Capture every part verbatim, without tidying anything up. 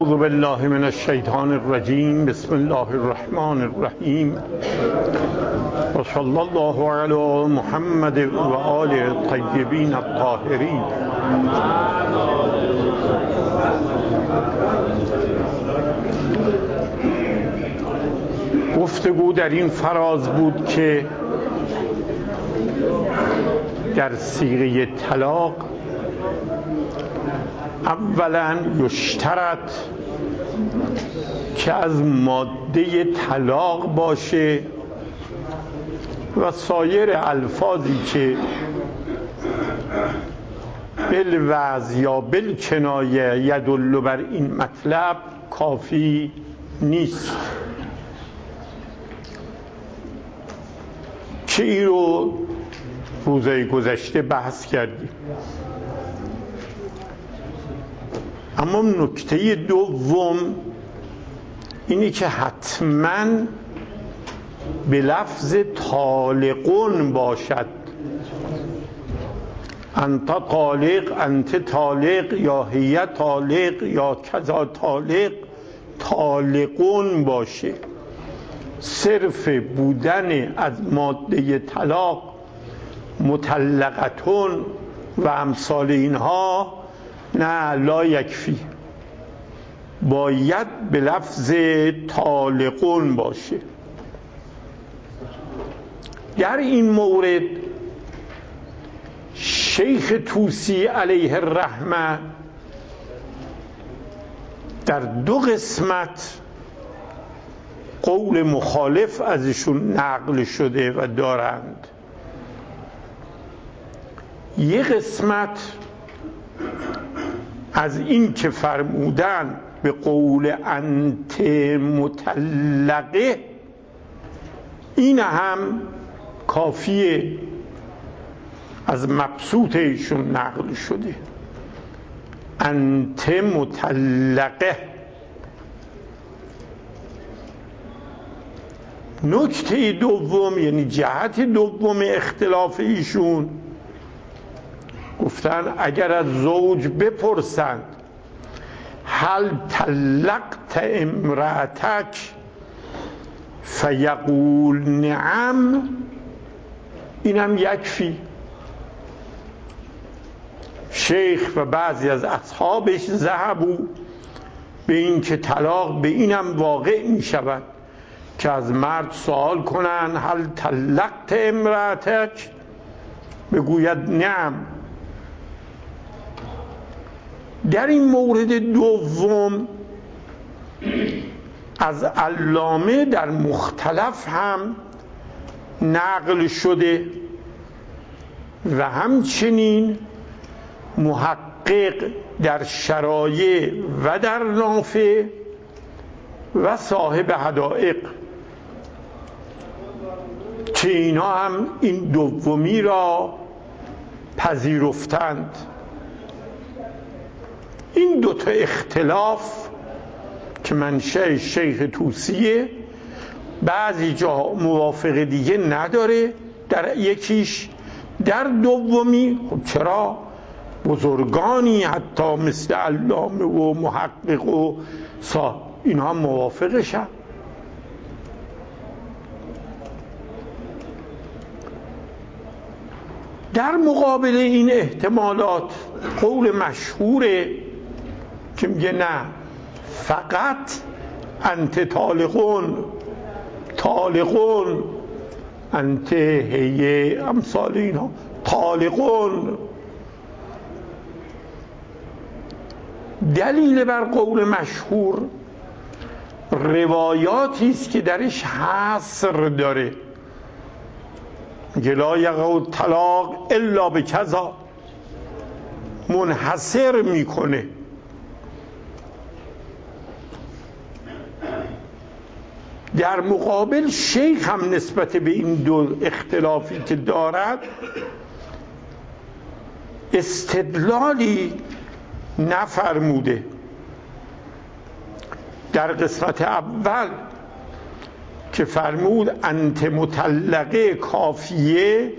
اعوذ بالله من الشیطان الرجیم. بسم الله الرحمن الرحیم و صلی الله علی محمد و آل الطیبین الطاهرین. گفتگو در این فراز بود که در صیغه طلاق اولا یشترط که از ماده طلاق باشه و سایر الفاظی که بالوضع یا بالکنایه یدل بر این مطلب کافی نیست، که این رو روزهای گذشته بحث کردیم. اما نکته دوم اینی که حتما به لفظ طالقون باشد. انت طالق، انت طالق، یا هی طالق، یا کذا طالق، طالقون باشه. صرف بودن از ماده طلاق مطلقتون و امثال اینها نه، لا یکفی، باید به لفظ طالقون باشه. در این مورد شیخ طوسی علیه الرحمه در دو قسمت قول مخالف ازشون نقل شده و دارند. یک قسمت از این که فرمودن به قول انت مطلقه، این هم کافیه، از مبسوط ایشون نقل شده. انت مطلقه. نکته دوم یعنی جهت دوم اختلاف ایشون، گفتن اگر از زوج بپرسند هل طلقت امرأتک فیقول نعم، اینم یکفی. شیخ و بعضی از اصحابش ذهبوا به این که طلاق به اینم واقع می شود که از مرد سوال کنن هل طلقت امرأتک، بگوید نعم. در این مورد دوم از علامه در مختلف هم نقل شده و همچنین محقق در شرایع و در نافع و صاحب حدائق، که اینا هم این دومی را پذیرفتند. این دوتا اختلاف که منشأ شیخ طوسیه، بعضی جا موافق دیگه نداره در یکیش، در دومی خب چرا بزرگانی حتی مثل علامه و محقق و سا اینها موافقشن. در مقابل این احتمالات قول مشهوره که میگه نه، فقط انت طالقون، طالقون، انت هی امثال اینها، طالقون. دلیل بر قول مشهور روایاتی است که درش حصر داره، لا یقع طلاق الا بکذا، منحصر میکنه. در مقابل شیخ هم نسبت به این دو اختلافی که دارد استدلالی نفرموده. در قسمت اول که فرمود انت مطلقه کافیه،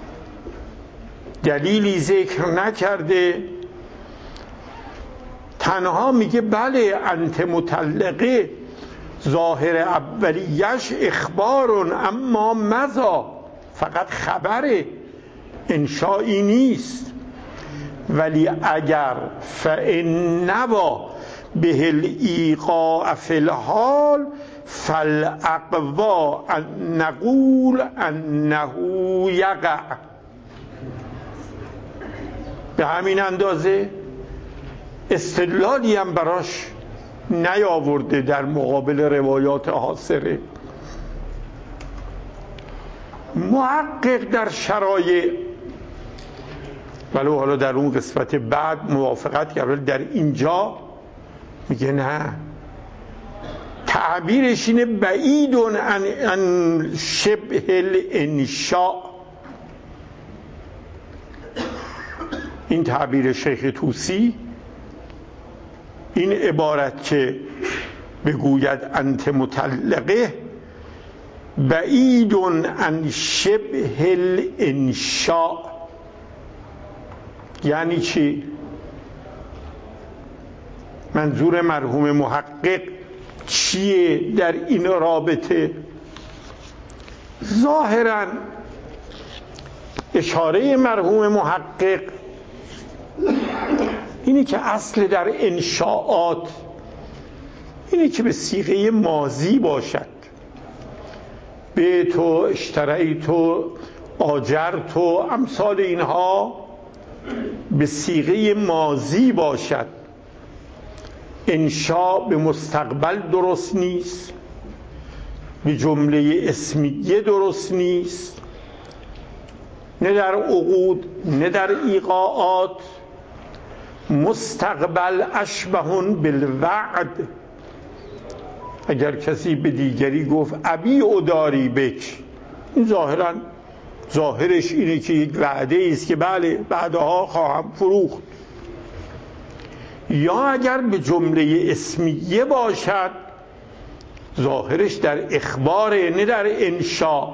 دلیلی ذکر نکرده تنها میگه بله انت مطلقه ظاهر اولیش اخبارون اما مزا، فقط خبره، انشایی نیست. ولی اگر فإن نوا به الایقاع فی الحال فالاقوا ان نقول انه یقع. به همین اندازه استدلالی هم براش نیاورده در مقابل روایات حاصره. محقق در شرایع، ولو حالا در اون قسمت بعد موافقت کرد، در اینجا میگه نه، تعبیرش اینه بعید عن عن شبه الانشاء. این تعبیر شیخ طوسی، این عبارت که بگوید انت مطلقه بعید عن شبه الانشاء، یعنی چی؟ منظور مرحوم محقق چیه در این رابطه؟ ظاهراً اشاره مرحوم محقق اینی که اصل در انشاءات اینی که به صیغه ماضی باشد. به تو، اشتری تو، آجر تو، امثال اینها به صیغه ماضی باشد. انشاء به مستقبل درست نیست، به جمله اسمیه درست نیست، نه در عقود نه در ایقاعات. مستقبل اشبهون بالوعد. اگر کسی به دیگری گفت ابی اداری بک، این ظاهرا ظاهرش اینه که یک وعده است که بله بعدها خواهم فروخت. یا اگر به جمله اسمیه باشد ظاهرش در اخباره نه در انشاء.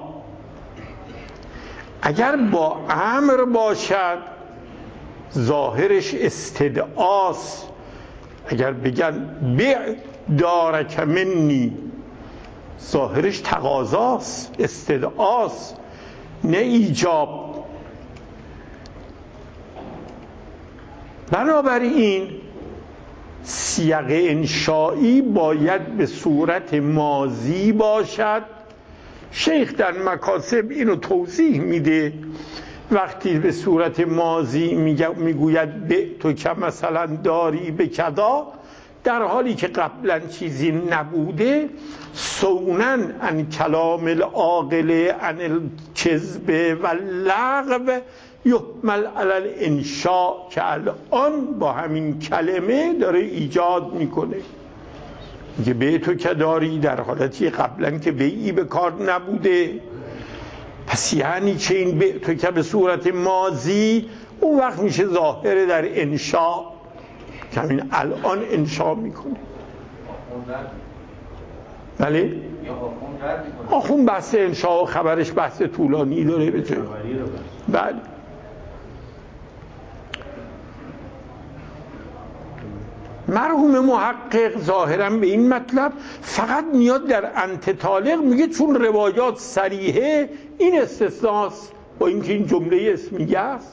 اگر با امر باشد ظاهرش استدعاست. اگر بگن بیع دارک منی ظاهرش تقاضاست، استدعاست، نه ایجاب. بنابراین سیاق انشایی باید به صورت ماضی باشد. شیخ در مکاسب اینو توضیح میده، وقتی به صورت ماضی میگوید به تو که مثلا داری به کدا، در حالی که قبلا چیزی نبوده، سونن عن کلام العاقل عن الکذب و اللغو یحمل علی الانشاء، که الان با همین کلمه داره ایجاد میکنه. میگه به تو که داری در حالتی قبلا که بیعی به کار نبوده. پس یعنی چه این به تو که به صورت ماضی اون وقت میشه ظاهر در انشاء، که همین الان انشاء میکنه. بله؟ آخون بحث انشاء و خبرش بحث طولانی داره به جای. بله. مرحوم محقق ظاهرا به این مطلب فقط میاد در انت طالق، میگه چون روایات صریحه این استثناست، با اینکه این جمله اسمیه است،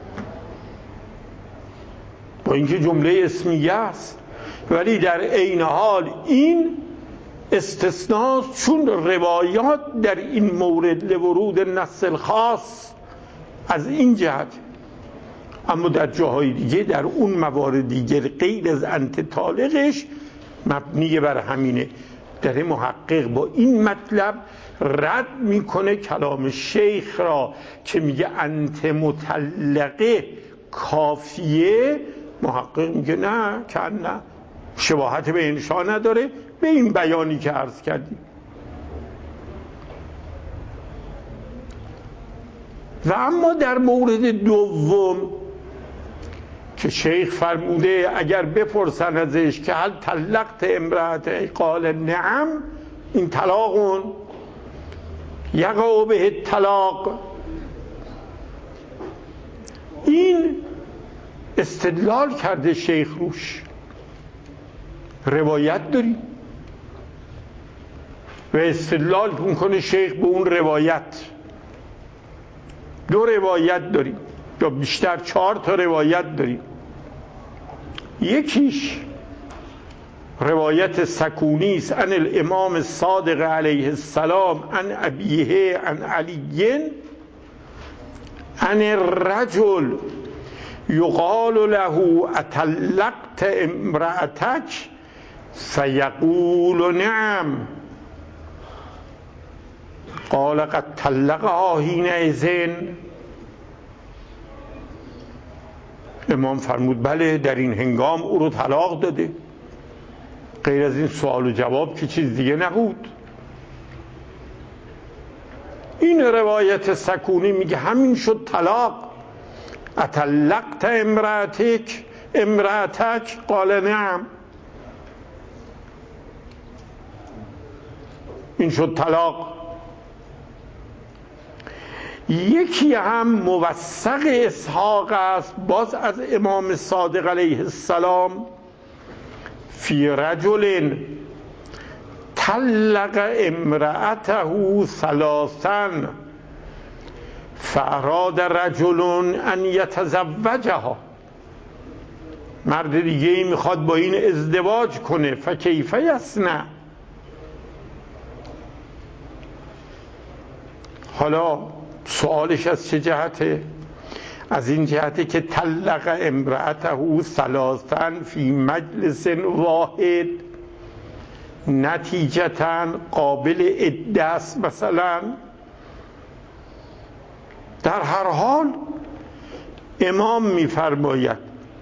با اینکه جمله اسمیه است، ولی در عین حال این استثناست چون روایات در این مورد لورود النص الخاص از این جهت. اما در جاهای دیگه در اون موارد دیگر غیر از انت طالقش مبنی بر همینه. در محقق با این مطلب رد میکنه کلام شیخ را که میگه انت مطلقه کافیه. محقق میگه نه، که نه، شباهت به انشاء نداره، به این بیانی که عرض کردیم. و اما در مورد دوم که شیخ فرموده اگر بپرسن ازش که هل طلقت امرأته قال نعم، این طلاقون یقع به طلاق، این استدلال کرده شیخ روش. روایت داریم و استدلال میکنه شیخ به اون روایت. دو روایت داریم یا بیشتر، چهار تا روایت داریم. یکیش روایت سکونی است عن الامام الصادق علیه السلام عن ابیه عن علی عن الرجل یقال له اطلقت امرأتک فیقول نعم قال قد طلقها حینئذ. امام فرمود بله در این هنگام او رو طلاق داده. غیر از این سوال و جواب که چیز دیگه نبود. این روایت سکونی میگه همین شد طلاق. اطلقت امرأتک امرأتک قال نعم، این شد طلاق. یکی هم موثق اسحاق است، باز از امام صادق علیه السلام، فی رجل طلق امرأته ثلاثا فاراد رجل ان یتزوجها. مرد دیگه ای میخواد با این ازدواج کنه، فکیف یصنع. حالا سوالش از چه جهته؟ از این جهته که طلق امرأته ثلاثا فی مجلس واحد، نتیجتا قابل عده است. مثلا در هر حال امام میفرماید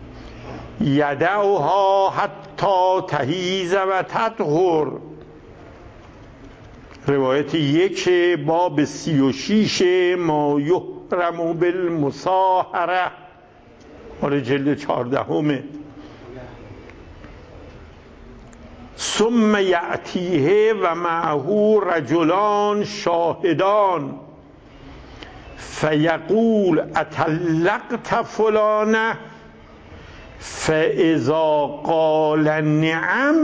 یدعها حتی تهیز و تطهر. روایت یک باب سی و شیش ما یحرم بالمصاهره، مال جلد چهاردهمه. ثم یأتیه و معه رجلان شاهدان فیقول اطلقت فلانه فاذا قال نعم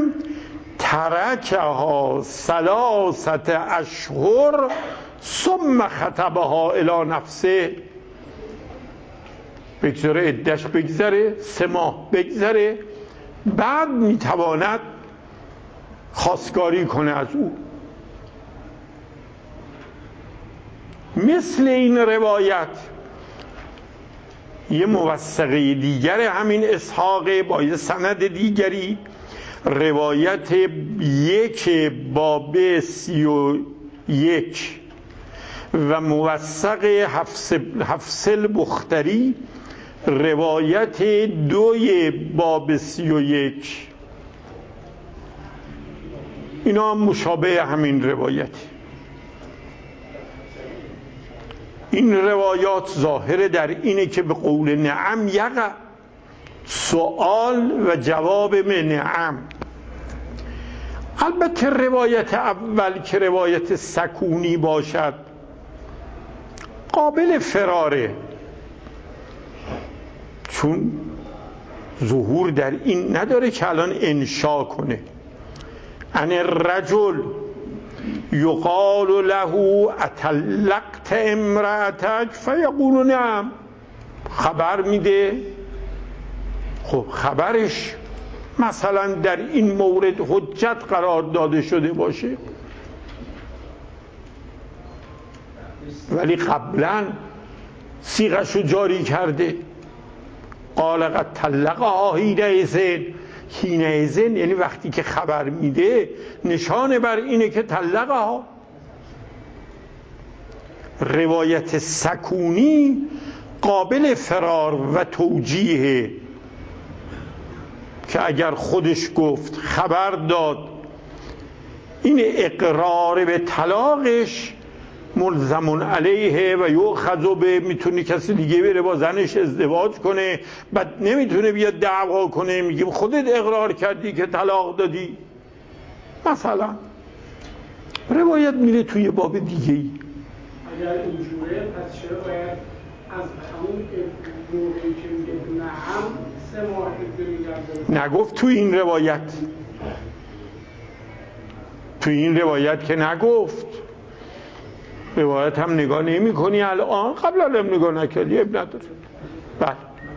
ترکها ثلاثه اشهر ثم خطبها الی نفسه. بگذاره عدش بگذره، سه ماه بگذره، بعد میتواند خواستگاری کنه از او. مثل این روایت یه موثقه دیگر همین اسحاق با یه سند دیگری، روایت یک باب سی و یک و موثق حفص البختری روایت دوی باب سی و یک، اینا مشابه همین روایت. این روایات ظاهر در اینه که به قول نعم یقع، سوال و جواب من نعم. البته روایت اول که روایت سکونی باشد قابل فراره، چون ظهور در این نداره که الان انشا کنه. ان الرجل یقال له اطلقت امرأتک فیقول نعم، خبر میده. خب خبرش مثلا در این مورد حجت قرار داده شده باشه، ولی قبلا صیغه‌شو جاری کرده. قال قد طلقها حینئذ. حینئذ یعنی وقتی که خبر میده نشانه بر اینه که طلقها. روایت سکونی قابل فرار و توجیه که اگر خودش گفت، خبر داد، این اقرار به طلاقش ملزمون علیه و یؤخذ به، میتونه کسی دیگه بره با زنش ازدواج کنه، بعد نمیتونه بیاد دعوا کنه، میگیم خودت اقرار کردی که طلاق دادی. مثلا روایت میره توی باب دیگه ای. اگر اینجوره پس چرا باید از همون موقعی که میگه نعم نگفت تو این روایت، تو این روایت که نگفت. روایت هم نگاه نمی کنی الان، قبلا هم نگاه نکردی، اب نداره. بله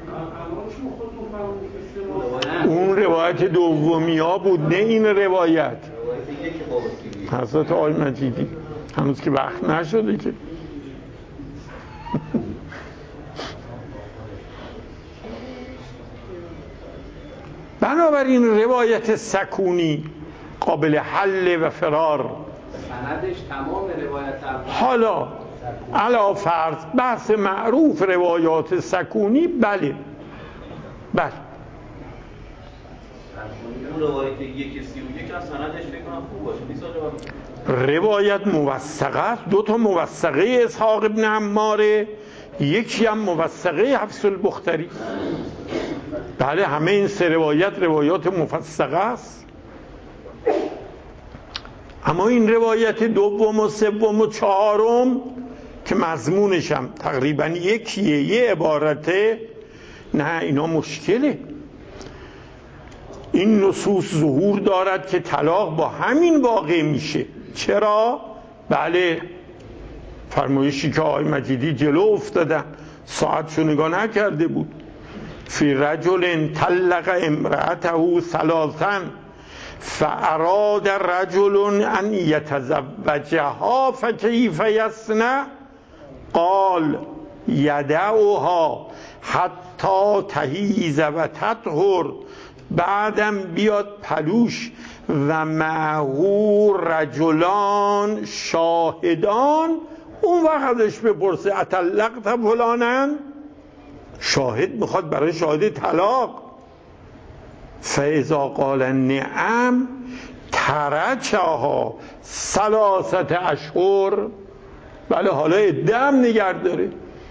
اون روایت دومی ها بود، نه این روایت. حضرت آقای مجیدی هنوز که وقت نشده که. بنابراین روایت سکونی قابل حل و فرار. سندش تمام روایت اول. حالا علا فرض بحث معروف روایات سکونی، بله بله اون روایت یک سی و یک از سندش فکر کنم خوب باشه. میساجه روایت موثقه است، دو تا موثقه اسحاق ابن عماره، یکی هم موثقه حفص البختری. بله همه این سه روایت روایات موثقه است. اما این روایت دوم و سوم و چهارم که مضمونش هم تقریبا یکیه، یه عبارته، نه اینا مشکله. این نصوص ظهور دارد که طلاق با همین واقع میشه. چرا؟ بله فرمایشی که آقای مجیدی جلو افتادن، ساعتشو نگاه نکرده بود. فی رجل طلق امرأته ثلاثا فاراد رجل ان یتزوجها فکیف یصنع قال یدعها حتی تهیز و تطهر. بعدم بیاد پلوش و معهو رجلان شاهدان، اون وقت ازش بپرسه اطلقت فلانن، شاهد میخواد برای شاهد طلاق. فاذا قال نعم ترکها ثلاثت اشهر. بله حالا ادام نگه داره.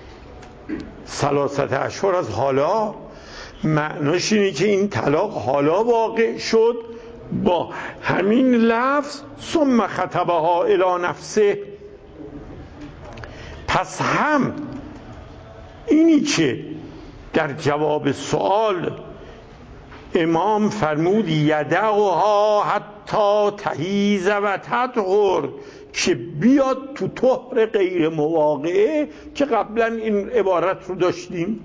ثلاثت اشهر از حالا معناش اینه که این طلاق حالا واقع شد با همین لفظ ثم خطبها الی نفسه. پس هم اینی که در جواب سوال امام فرمود یدعها حتی تهیز و تطهر، که بیاد تو طهر غیر مواقعه، که قبلا این عبارت رو داشتیم.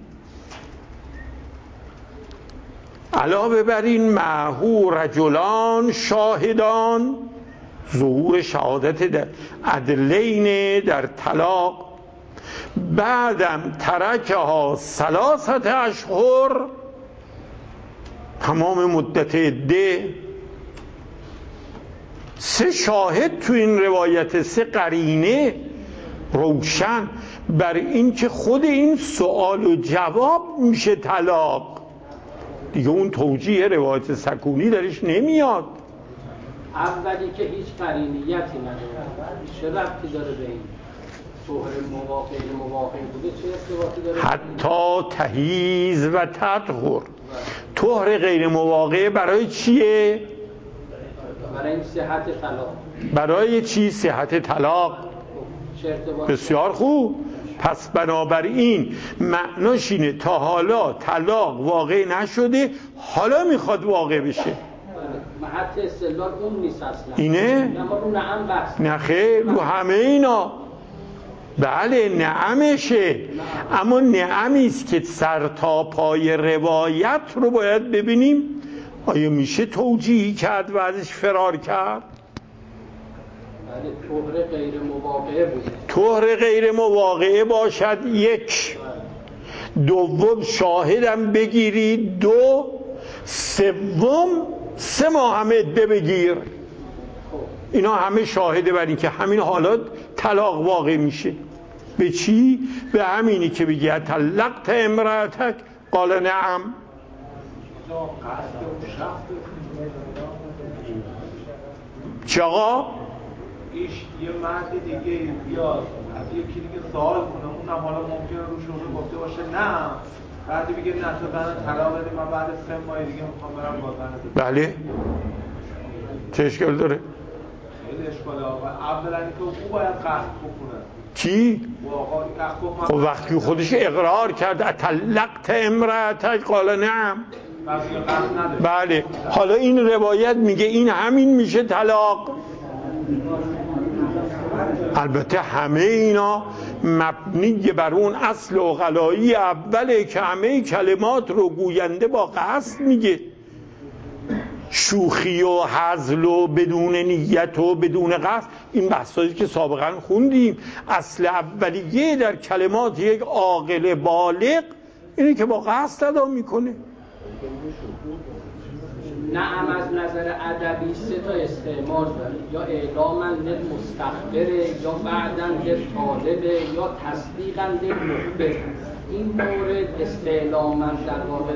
علاوه بر این معهو رجلان شاهدان، ظهور شهادت عدلین در طلاق. بعدم ترکها ثلاثت اشهر، تمام مدت عده. سه شاهد تو این روایت، سه قرینه روشن بر این که خود این سوال و جواب میشه طلاق. دیگه اون توجیه روایت سکونی درش نمیاد. اولی که هیچ قرینیتی نداره، چه ربطی داره به این طهر مواقع مواقع بوده، چه ارتباطی داره؟ حتی تهیز و تطهر. طهر غیر مواقع برای چیه؟ برای این صحت طلاق. برای چی صحت طلاق؟ بسیار خوب. پس بنابراین معناش اینه تا حالا طلاق واقع نشده، حالا میخواد واقع بشه. محط استدلال اون نیست اصلا. اینه؟ نه خیر، رو همه اینا. بله نعمشه، اما نعمیست که سر تا پای روایت رو باید ببینیم آیا میشه توجیه کرد و ازش فرار کرد. بله طهر غیر مواقعه بود. طهر غیر مواقعه باشد یک، دوم شاهدم بگیری دو، سوم سه ماه هم عده بگیر. اینا همه شاهده بر این که همین حالات طلاق واقع میشه. به چی؟ به همینی که بگی طلقت امرأتک قال نعم. چه آقا؟ ایش یه مرد دیگه بیاد از یکی دیگه سوال کنه، اونم حالا ممکنه رو شما گفته باشه نه، بعد بگه نه تو زن طلاق بده، من بعد سه ماه دیگه میخوام برم با زن. بله چه اشکال داره؟ خیلی اشکاله آقا. اولا اینکه او باید قصد بکنه. چی؟ خب وقتی خودش اقرار کرد اطلقت امرأتک قال نعم. بله. حالا این روایت میگه این همین میشه طلاق. البته همه اینا مبنی بر اون اصل عقلایی اوله که همه کلمات رو گوینده با قصد میگه. شوخی و هزل و بدون نیت و بدون قصد، این بحثایی که سابقا خوندیم، اصل اولیه در کلمات یک عاقل بالغ اینه که با قصد ادا میکنه. نعم از نظر ادبی سه تا استعمال داره، یا اعلاما للمستخبره، یا بعداً للطالبه، یا تصدیقاً للمخبر. این مورد استعلاما در واقع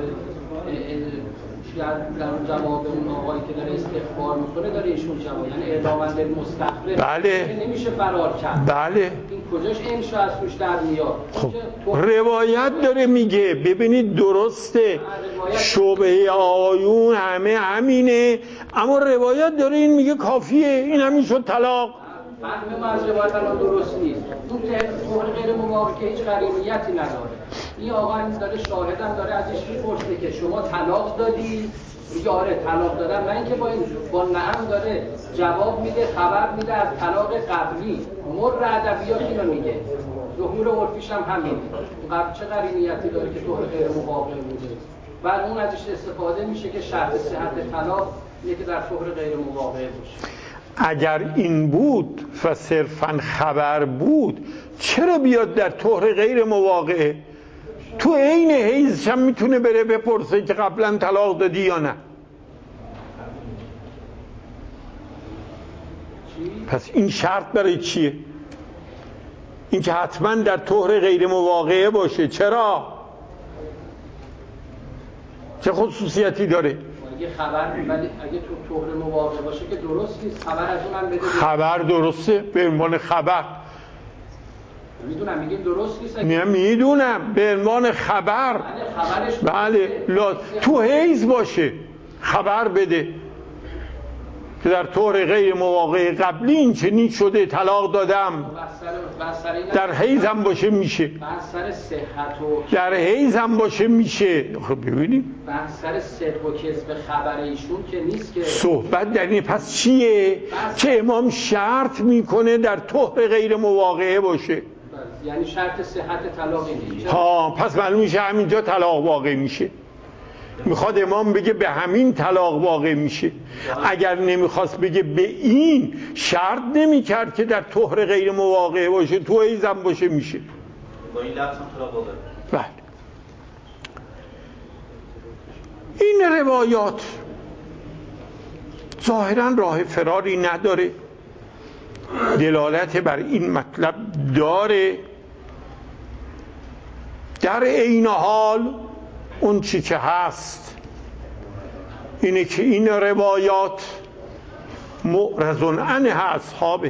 در جواب اون آقایی که داره استخبار میکنه داره ایشون جواب، یعنی اعلاما للمستخبر. بله. نمیشه فرار کرد. بله. این کجاش انشا از توش در میاد؟ خب روایت داره میگه. ببینید درسته شبهه آیون همه همینه، اما روایت داره این میگه کافیه، این همین شد طلاق. فهم ما از روایت الان درست نیست. اون طور غیر مواقع که هیچ قرینیتی نداره. این آقا هم داره شاهدم داره ازش میپرسه که شما طلاق دادی؟ میگه آره طلاق دادم. من که با این با نعم داره جواب میده، خبر میده از طلاق قبلی. مر ادبیات اینو میگه. ظهور عرفیش هم همین. قبل چه قرینیتی داره که طور غیر مواقع بوده؟ بعد اون ازش استفاده میشه که شرط صحت طلاق اینه که در طور غیر مواقع باشه. اگر این بود و صرفاً خبر بود چرا بیاد در طهر غیر مواقعه؟ تو عین حیضش هم میتونه بره بپرسه که قبلا طلاق دادی یا نه. پس این شرط برای چیه؟ این که حتما در طهر غیر مواقعه باشه. چرا؟ چه خصوصیتی داره؟ اگه خبر ولی اگه تو طهر مواقع باشه که درست نیست. خبر از اون هم بده. خبر درسته به عنوان خبر. میدونم میگیم درست نیست. نه میدونم به عنوان خبر. بله لا تو حیض باشه خبر بده که در طور غیر مواقع قبلی این چنین شده طلاق دادم. در حیض هم باشه میشه. در حیض هم باشه میشه. خب ببینیم بحث صدق و کذب خبر ایشون که نیست که صحبت در این. پس چیه که امام شرط میکنه در طهر غیر مواقعه باشه؟ یعنی شرط صحت طلاق اینه. ها پس معلوم میشه همینجا طلاق واقع میشه. میخواد امام بگه به همین طلاق واقع میشه. اگر نمیخواست بگه به این شرط نمیکرد که در طهر غیر مواقع باشه، تو حیضم باشه میشه. با این لفظ هم طلاق واقع. بله. این روایات ظاهرا راه فراری نداره، دلالت بر این مطلب داره. در عین حال اون چی که هست اینه که این روایات معرض عنه اصحابه،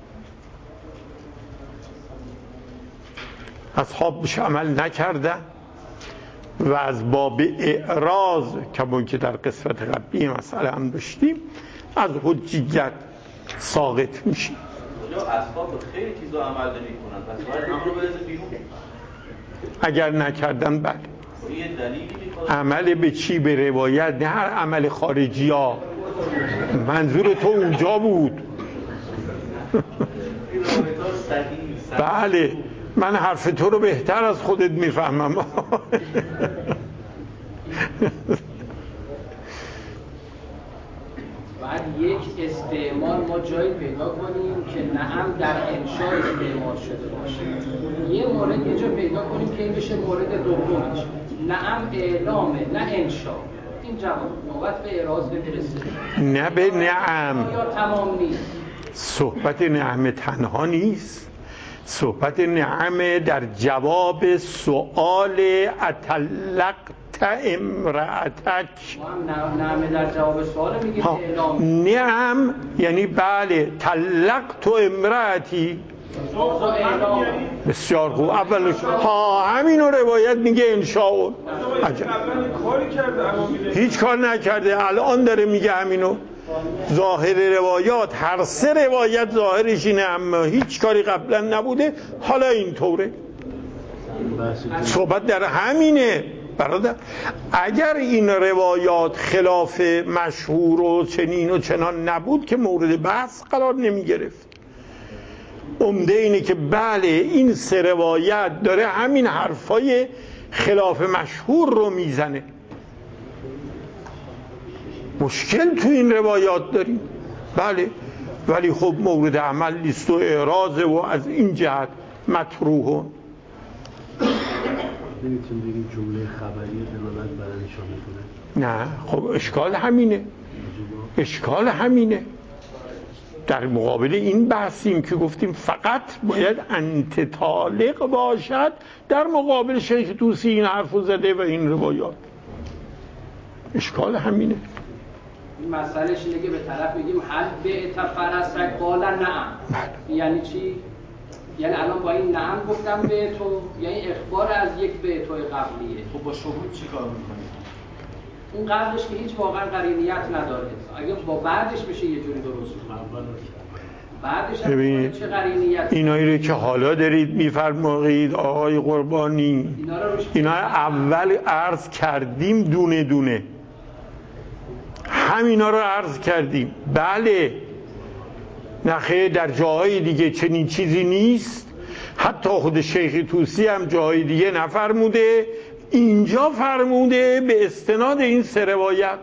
اصحاب بهش عمل نکردن و از باب اعراض که که در قسمت قبلی مسئله هم داشتیم از حجیت ساقط میشه. اصحاب خیلی چیزا عمل نمی‌کنن، پس باید امر بریزه بیرون. اگر نکردن بله. عمل به چی؟ به روایت، نه هر عمل خارجی ها. منظور تو اونجا بود. بله من حرف تو رو بهتر از خودت میفهمم. بعد یک استعمال ما جایی پیدا کنیم که نعم در انشاء استعمال شده باشه. یه مورد یه جا پیدا کنیم که این بشه مورد دومش. نعم اعلامه نه انشاء. این جواب نوبت به اعراض نمیرسه. نه به نعم. یا تمام نیست. صحبت نعم تنها نیست. صحبت نعم در جواب سؤال اطلقت امرأتک. نعم در جواب سوال میگه اعلام. نعم یعنی بله طلقت امرأتی. بسیار خوب. اول ها همینو روایت میگه انشاء. عجب. هیچ کار نکرده الان داره میگه همینو. ظاهر روایات، هر سه روایت ظاهرش اینه، اما هیچ کاری قبلا نبوده، حالا اینطوره. صحبت در همینه برادر. اگر این روایات خلاف مشهور و چنین و چنان نبود که مورد بحث قرار نمی گرفت. عمده اینه که بله این سه روایت داره همین حرفای خلاف مشهور رو میزنه. مشکل تو این روایات داریم بله، ولی خب مورد عمل نیست و اعراضه و از این جهت مطروحه. نمیتونیم بگیم جمله خبری دلالت بر نشان میکنه؟ نه خب اشکال همینه، اشکال همینه. در مقابل این بحثیم که گفتیم فقط باید انت طالق باشد، در مقابل شیخ طوسی این حرفو زده و این روایات. اشکال همینه. این مسئلهش اینه که به طرف میگیم هل بعت فرسک قال نعم. یعنی چی؟ یعنی الان با این نعم گفتم به تو، یعنی اخبار از یک به توی قبلیه. خب با شهود چی کار میکنی؟ اون قبلش که هیچ واقعا قرینیت نداره، اگه با بعدش بشه یه جوری درست کنه. بعدش هم چه قرینیت؟ اینایی رو که حالا دارید میفرمایید آقای قربانی، اینا اول عرض کردیم دونه دونه، همینا رو عرض کردیم. بله نخیر در جاهای دیگه چنین چیزی نیست، حتی خود شیخ طوسی هم جاهای دیگه نفرموده، اینجا فرموده به استناد این سه روایت.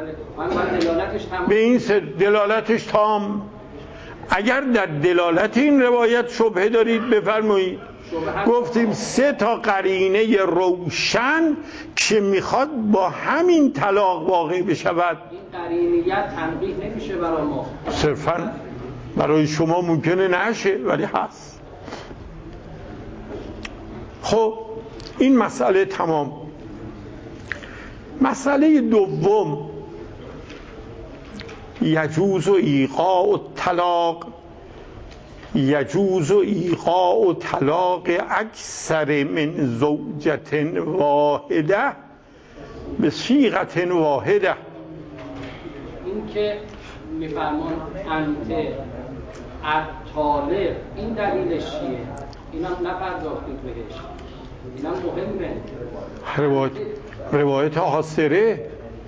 به این سه دلالتش تام. اگر در دلالت این روایت شبهه دارید بفرمایید. گفتیم سه تا قرینه روشن که میخواد با همین طلاق واقع بشود. این قرینیت تنبیه نمیشه برای ما، صرفا برای شما ممکنه نشه ولی هست. خب این مسئله تمام. مسئله دوم، یجوز و ایقاع و طلاق، یجوز و ایقاع و طلاق اکثر من زوجت واحده به صیغت واحده. این که میفرمان انت الطالق، این دلیلش چیه؟ اینم نپرداختید بهش، اینم مهمه. روایت روایت حاصره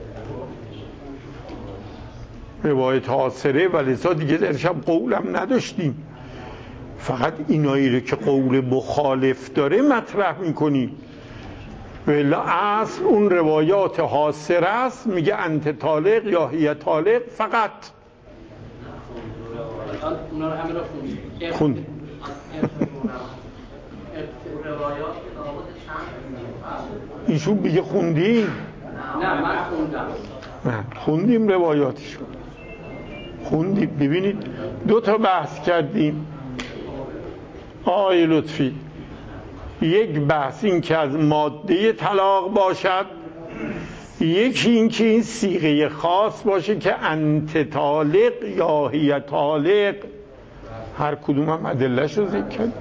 روایت حاصره و لذا دیگه در شب قولم نداشتیم، فقط اینایی رو که قول مخالف داره مطرح میکنیم. ولی اصل اون روایات حاصره است، میگه انت طالق یا هی طالق فقط. اونا رو همه رو خوندیم. خوندیم. ایشون میگه خوندیم. نه من خوندم. نه خوندیم روایاتشو خوندیم. ببینید دو تا بحث کردیم آقای لطفی. یک بحث این که از ماده طلاق باشد، یکی این که این صیغه خاص باشه که انت طالق یا هی طالق. هر کدوم هم ادله‌اش رو ذکر کرد.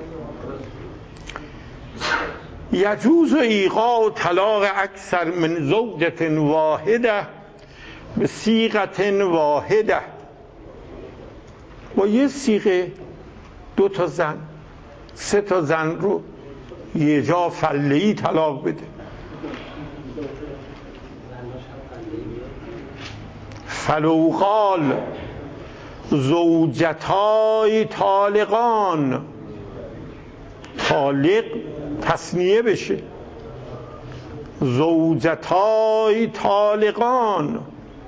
یجوز ایقاع و طلاق اکثر من زوجت واحده به صیغت واحده. با یه صیغه دو تا زن سه تا زن رو یه جا فله‌ای طلاق بده. فلو قال زوجتای طالقان، طالق تثنیه بشه، زوجتای طالقان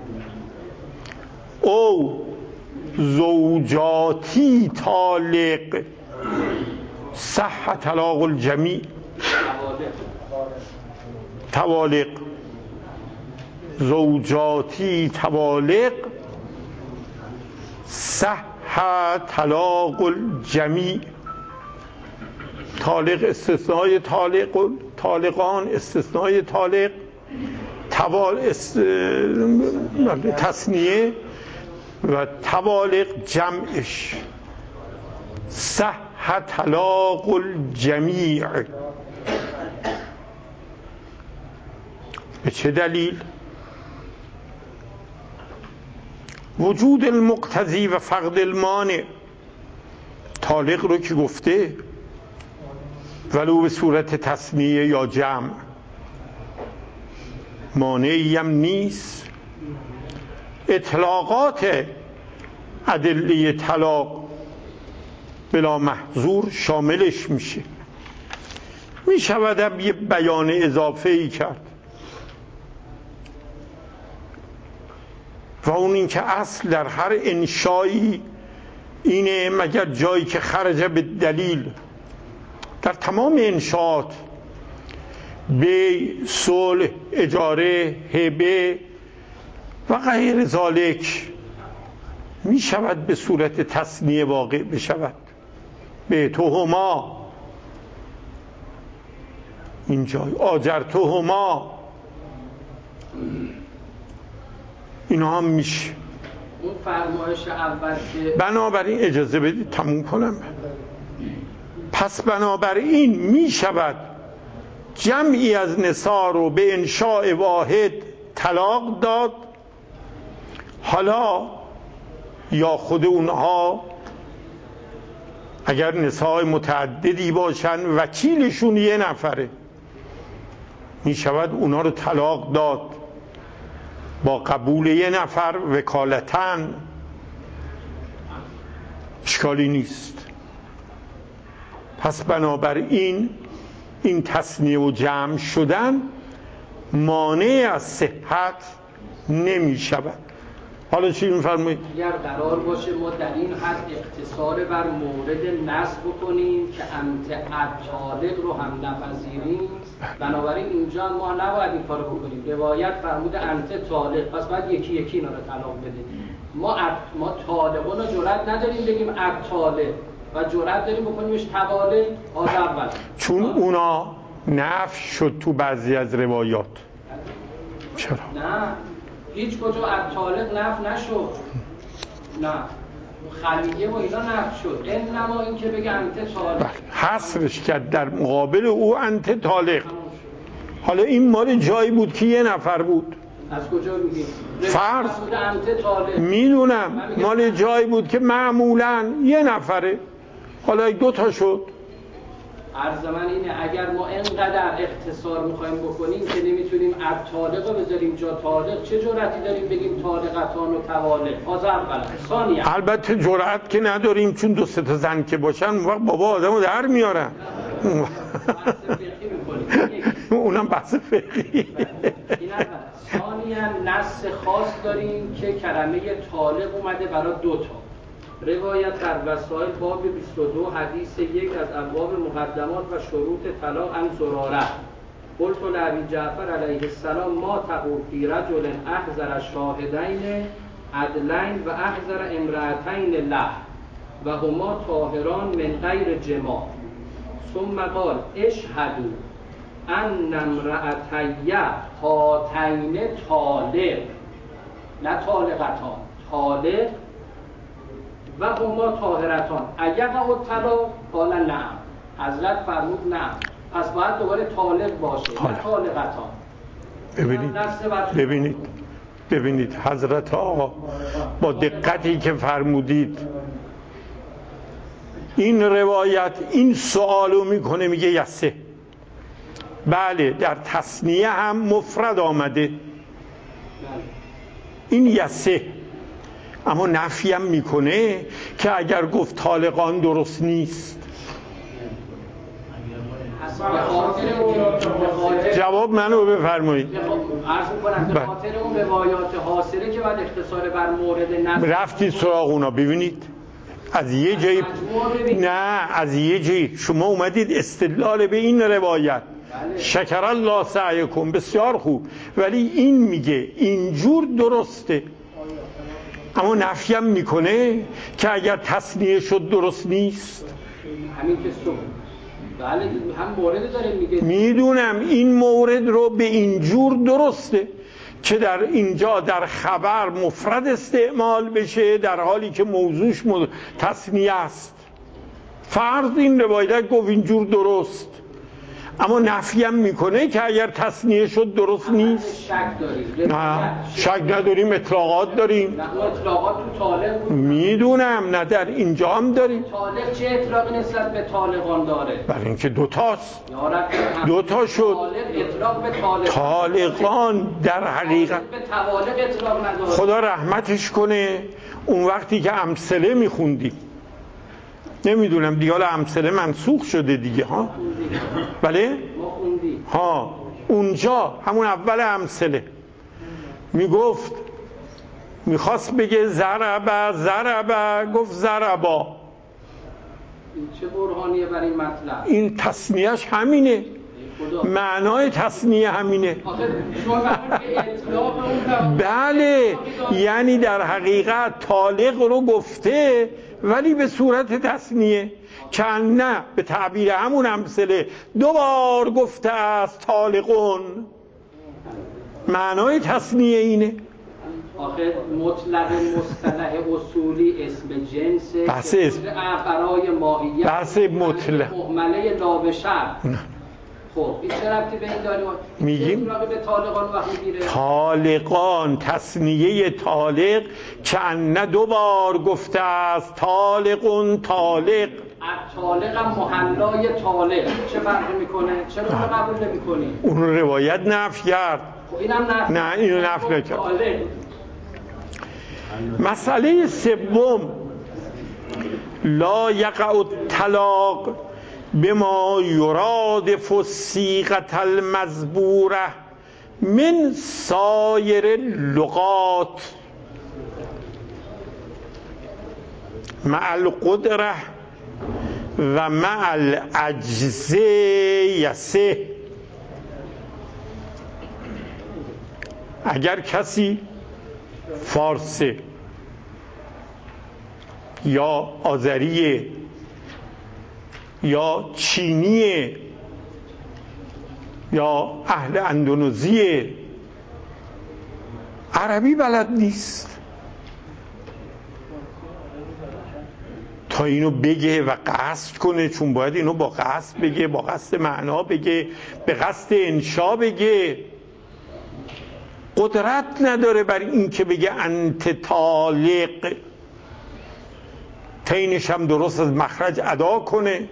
او زوجاتی طالق، صح طلاق الجمیع. طوالق زوجاتی طوالق صح طلاق الجمیع. طالق استثنای طالق، طالقان استثنای طالق، طوال است... تصنیه و طوالق جمعش. صح طلاق الجمیع. به چه دلیل؟ وجود المقتضی و فقد المانع. طالق رو که گفته ولو به صورت تثنیه یا جمع، مانعی هم نیست. اطلاقات ادله طلاق بلا محظور شاملش میشه. میشود یه بیان اضافه ای کرد و اون این که اصل در هر انشایی اینه مگر جایی که خرج به دلیل. در تمام انشاءات بیع، صلح، اجاره، هبه و غیر ذالک می شود به صورت تثنیه واقع بشود. به توهما اینجا آجرتهما اینا هم میشه. اون فرمایش اول که بنابراین اجازه بدید تموم کنم. پس بنابراین می شود جمعی از نساء رو به انشاء واحد طلاق داد. حالا یا خود اونها اگر نساء متعددی باشن وکیلشون یه نفره، می شود اونا رو طلاق داد با قبول یه نفر وکالتن، اشکالی نیست. پس بنابراین این تثنیه و جمع شدن مانع از صحت نمی شود. حالا چی می‌فرمایید؟ اگر قرار باشه ما در این حد اقتصار بر مورد نص بکنیم که انت طالق رو هم نپذیریم، بنابراین اینجا ما نباید این کارو بکنیم. روایت فرمود انت طالق، پس باید یکی یکی اینا رو طلاق بدیم. ما ات... ما طالقون رو جرأت نداریم بگیم ات طالق و جرأت داریم بکنیمش طوالق. آز اول چون اونا نفی شد تو بعضی از روایات. چرا؟ نه هیچ کجا ات طالق نفی نشد. نه خلیه و اینا نفی شد. انما این که بگه انت طالق حصرش کرد در مقابل او انت طالق. حالا این مال جایی بود که یه نفر بود. از کجا میگیم؟ فرض انت طالق میدونم مال جایی بود که معمولاً یه نفره، حالا دو تا شد. عرض من اینه اگر ما اینقدر اختصار میخوایم بکنیم که نمیتونیم ات طالق رو بذاریم جا طالق، چه جرأتی داریم بگیم طالقتان و طوالق؟ از اول. ثانیاً البته جرأت که نداریم، چون دو سه تا زن که باشن اون وقت بابا آدمو در میارن. اونم بحث فقهی. ثانیاً نص خاص داریم که کلمه طالق اومده برای دو تا. روایت در وسائل باب بیست و دو حدیث یک از ابواب مقدمات و شروط طلاق عن زراره. قلت لابی جعفر علیه السلام ما تقول فی رجل احضر شاهدین عدلین و احضر امرأتین له و هما طاهران من غیر جماع. ثم قال اشهدوا ان امرأتی هاتین طالق، نه طالقتان، طالق و هما طاهرتان اگر او طلاق قال نعم. حضرت فرمود نعم، پس باید دوباره طالق باشه نه طالقتان. ببینید ببینید ببینید حضرت آقا با دقتی که فرمودید این روایت این سوالو میکنه، میگه یسه. بله در تثنیه هم مفرد آمده این یسه، اما نفی هم میکنه که اگر گفت طالقان درست نیست. جواب منو بفرمایید. عرض می‌کنم به خاطر اون روایات حاصله که بعد اختصار بر مورد نص رفتید سراغ اونا. ببینید از یه جایی، نه از یه جایی شما اومدید استدلال به این روایت، شکر الله سعیکم، بسیار خوب، ولی این میگه اینجور درسته، اما نفی هم میکنه که اگر تثنیه شد درست نیست. همین که سو بله هم مورد داره میگه. میدونم این مورد رو به اینجور درسته که در اینجا در خبر مفرد استعمال بشه در حالی که موضوعش تثنیه است. فرض این روایت گفت اینجور درست، اما نفی هم میکنه که اگر تصنیه شد درست نیست. شک داریم؟ نه شک نداریم، اطلاقات داریم. نه اطلاقات تو طالق بود. میدونم، نه در اینجا هم داریم. طالق چه اطلاقی نسبت به طالقان داره؟ برای اینکه دوتاست. دوتا شد. طالق اطلاق به طالقان. طالقان در حقیقت به طوالق اطلاق نداره. خدا رحمتش کنه اون وقتی که امثله میخوندیم، نمیدونم دیگه حالا امثله منسوخ شده دیگه ها. بله؟ ما خوندیم. ها اونجا همون اول امثله میگفت، میخواست بگه ضربه ضربه، گفت ضربا. این چه برهانیه برای این مطلب؟ این تصنیهش همینه، معنای تصنیه همینه. بله، یعنی در حقیقت طالق رو گفته ولی به صورت تصنیه، که نه به تعبیر همون امثله دو بار گفته است طالقون. معنای تصنیه اینه. آخه مطلق مصطلح اصولی اسم جنسه بحث اسم برای ماهیت بحث مطلق مهمله لا به شرط. خب این چه ربطی به این داریم؟ میگیم به طالقان وقتی میگیره طالقان، تصنیه طالق که نه دو بار گفته است طالقون طالق. طالق هم محلای طالق چه فرقی میکنه؟ چرا اون رو قبول نمی کنی؟ اون رو روایت نفی کرد. خب اینم نفی نه اینو نفی نکرد. مسئله سوم، لا یقع الطلاق بما یرادف الصیغة المذبوره من سایر اللغات مع القدره و مع العجز یسه. اگر کسی فارسه یا آذریه یا چینیه یا اهل اندونزیه، عربی بلد نیست، تا اینو بگه و قصد کنه، چون باید اینو با قصد بگه، با قصد معنا بگه، به قصد انشا بگه، قدرت نداره بر این که بگه انت طالق، تینش هم درست از مخرج ادا کنه.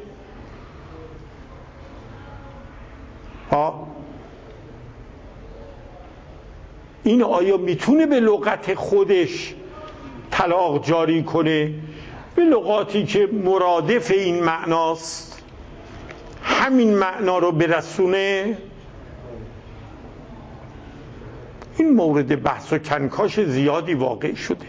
ها این آیا میتونه به لغت خودش طلاق جاری کنه، به لغاتی که مرادف این معناست همین معنا رو برسونه؟ این مورد بحث و کنکاش زیادی واقع شده.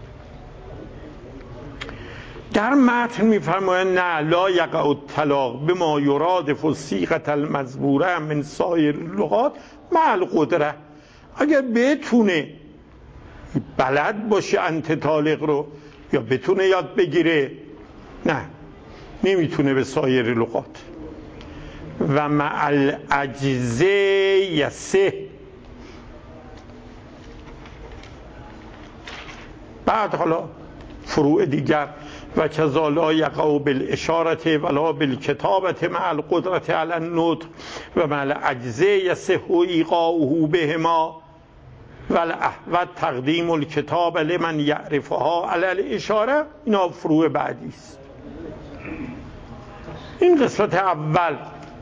در متن میفرمایند نه لا یقع الطلاق بما یرادف الصیغة المذبوره من سایر اللغات مع القدره. اگر بتونه بلد باشه انت طالق رو یا بتونه یاد بگیره، نه نمیتونه به سایر لغات. و مع العجز یسه. بعد حالا فروع دیگر، و کذا لا یقع بالاشاره ولا بالکتابه مع القدره علی النطق و مع العجز یصح ایقاعه بهما والاحوط تقدیم الکتاب لمن یعرفها علی الاشاره. اینا فروع بعدی است. این قسمت اول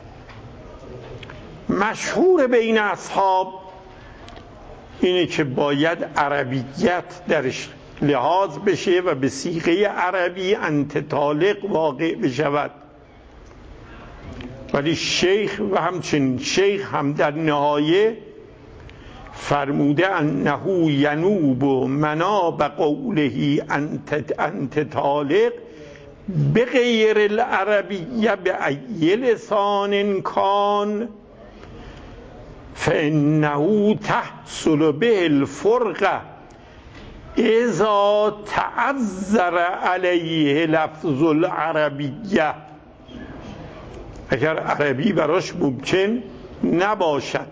مشهور بین اصحاب اینه که باید عربیت درش لحاظ بشه و به صیغه عربی انت طالق واقع بشود. ولی شیخ و همچنین شیخ هم در نهایه فرموده انه ینوب مناب قوله انت انت طالق بغیر العربیه به ای لسان کان فانه تحصل به الفرقه اذا تعذر علیه لفظ العربیه. اگر عربی براش ممکن نباشد.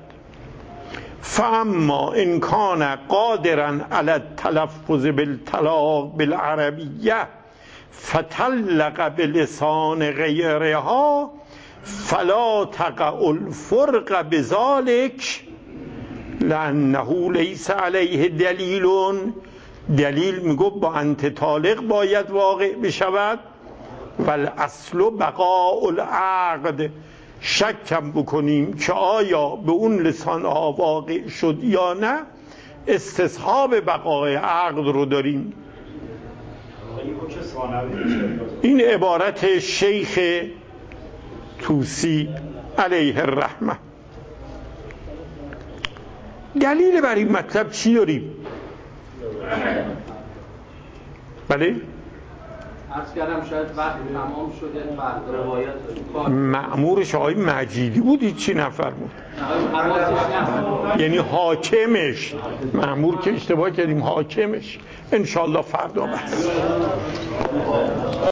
فاما ان کان قادرا علی التلفظ بالطلاق بالعربیه فطلق بلسان غیرها فلا تقع الفرق بذلك لانه لیس علیه دلیل. دلیل میگو با انت طالق باید واقع بشود. والاصل بقاء العقد. شکم بکنیم که آیا به اون لسان ها واقع شد یا نه، استصحاب بقای عقد رو داریم. این عبارت شیخ طوسی علیه الرحمه. دلیل بر این مطلب چی داریم؟ بله؟ عرض کردم شاید وقت تمام شده فردا روایت داریم. مأمورش آقای مجیدی بود، چی نفرمود؟ یعنی حاکمش، مأمور که اشتباه کردیم، حاکمش. انشالله فردا بحث.